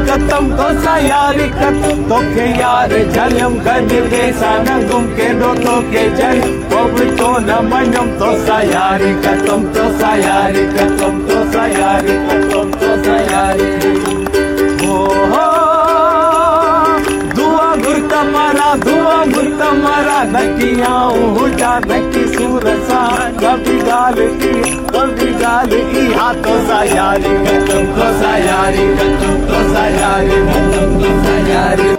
कतम तो सायारी कत तो के यार जलम गदिल के सानगुम के दो तो के जल अब तो न मनम तो सायारी कतम तो सायारी कतम तो सायारी कतम तो सायारी हो धुआ गुरता मारा नकिया हुजा नकी सूरसा कभी गाल की हाथों सायारी कतम तो सायारी कतम तो सायारी कतम तो सायारी